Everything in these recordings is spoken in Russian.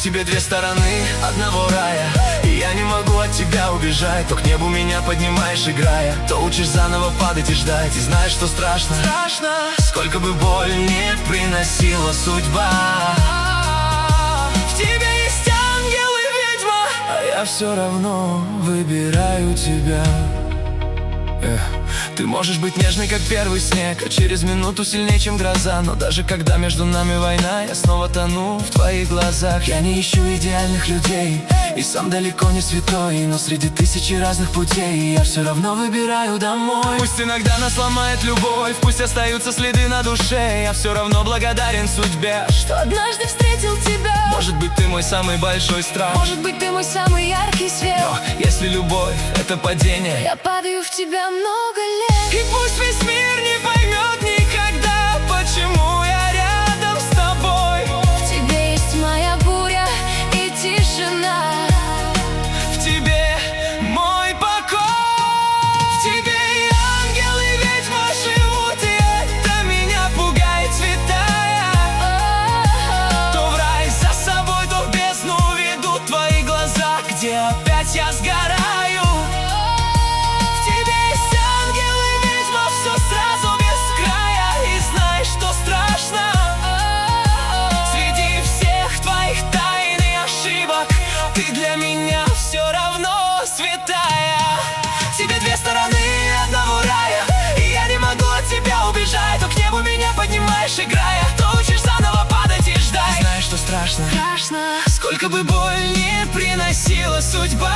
В тебе две стороны одного рая, и я не могу от тебя убежать. То к небу меня поднимаешь, играя, то учишь заново падать и ждать. И знаешь, что страшно? Сколько бы боль не приносила судьба, в тебе есть ангел и ведьма, а я все равно выбираю тебя. Ты можешь быть нежной, как первый снег, а через минуту сильнее, чем гроза. Но даже когда между нами война, я снова тону в твоих глазах. Я не ищу идеальных людей, и сам далеко не святой, но среди тысячи разных путей я все равно выбираю домой. Пусть иногда нас ломает любовь, пусть остаются следы на душе, я все равно благодарен судьбе, что однажды встретил тебя. Может быть, ты мой самый большой страх, может быть, ты мой самый яркий свет. Но если любовь — это падение, я падаю в тебя много лет. И пусть весь мир не поймет никогда, почему я рядом с тобой. В тебе есть моя буря и тишина, в тебе мой покой. В тебе и ангел, и ведьма живут, и это меня пугает, святая. То в рай за собой, то в бездну ведут твои глаза, где опять я сгораю. Для меня все равно святая. В тебе две стороны одного рая, и я не могу от тебя убежать. То к небу меня поднимаешь, играя, то учишь заново падать и ждать. И знаешь, что страшно? Сколько бы боль не приносила судьба,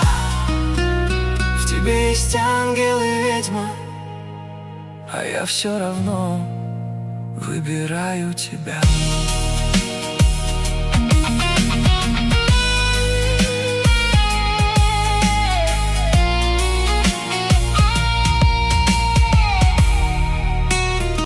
в тебе есть ангел и ведьма, а я все равно выбираю тебя.